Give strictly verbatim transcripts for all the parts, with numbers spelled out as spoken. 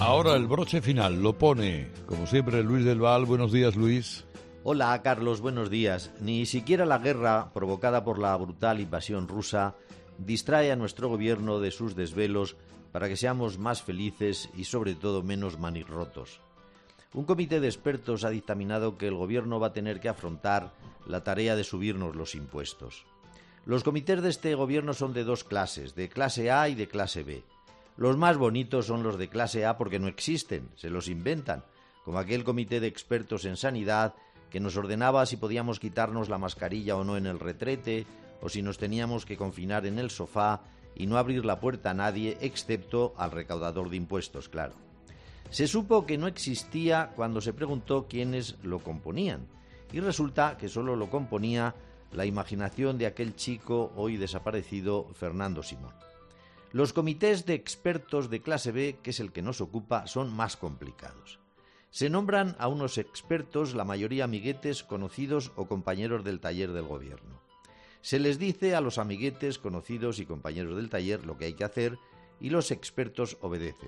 Ahora el broche final lo pone, como siempre, Luis del Val. Buenos días, Luis. Hola, Carlos, buenos días. Ni siquiera la guerra provocada por la brutal invasión rusa distrae a nuestro gobierno de sus desvelos para que seamos más felices y, sobre todo, menos manirrotos. Un comité de expertos ha dictaminado que el gobierno va a tener que afrontar la tarea de subirnos los impuestos. Los comités de este gobierno son de dos clases, de clase A y de clase B. Los más bonitos son los de clase A porque no existen, se los inventan, como aquel comité de expertos en sanidad que nos ordenaba si podíamos quitarnos la mascarilla o no en el retrete, o si nos teníamos que confinar en el sofá y no abrir la puerta a nadie, excepto al recaudador de impuestos, claro. Se supo que no existía cuando se preguntó quiénes lo componían, y resulta que solo lo componía la imaginación de aquel chico hoy desaparecido Fernando Simón. Los comités de expertos de clase B, que es el que nos ocupa, son más complicados. Se nombran a unos expertos, la mayoría amiguetes, conocidos o compañeros del taller del gobierno. Se les dice a los amiguetes, conocidos y compañeros del taller lo que hay que hacer y los expertos obedecen.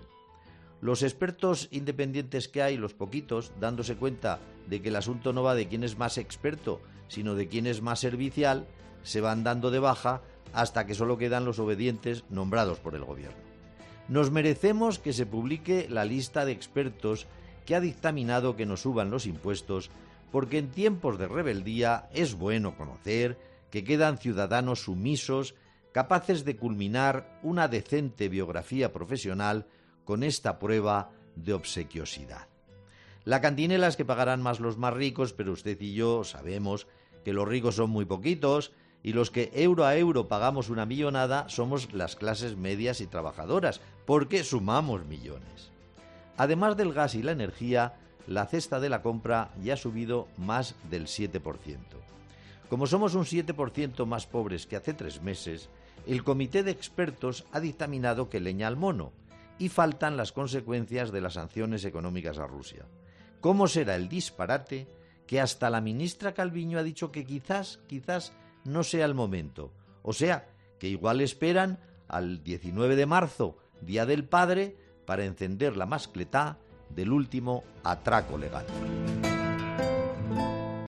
Los expertos independientes que hay, los poquitos, dándose cuenta de que el asunto no va de quién es más experto, sino de quién es más servicial, se van dando de baja hasta que solo quedan los obedientes nombrados por el gobierno. Nos merecemos que se publique la lista de expertos que ha dictaminado que nos suban los impuestos, porque en tiempos de rebeldía es bueno conocer que quedan ciudadanos sumisos capaces de culminar una decente biografía profesional con esta prueba de obsequiosidad. La cantinela es que pagarán más los más ricos, pero usted y yo sabemos que los ricos son muy poquitos y los que euro a euro pagamos una millonada somos las clases medias y trabajadoras, porque sumamos millones. Además del gas y la energía, la cesta de la compra ya ha subido más del siete por ciento. Como somos un siete por ciento más pobres que hace tres meses, el comité de expertos ha dictaminado que leña al mono, y faltan las consecuencias de las sanciones económicas a Rusia. ¿Cómo será el disparate que hasta la ministra Calviño ha dicho que quizás, quizás no sea el momento? O sea, que igual esperan al diecinueve de marzo, Día del Padre, para encender la mascletá del último atraco legal.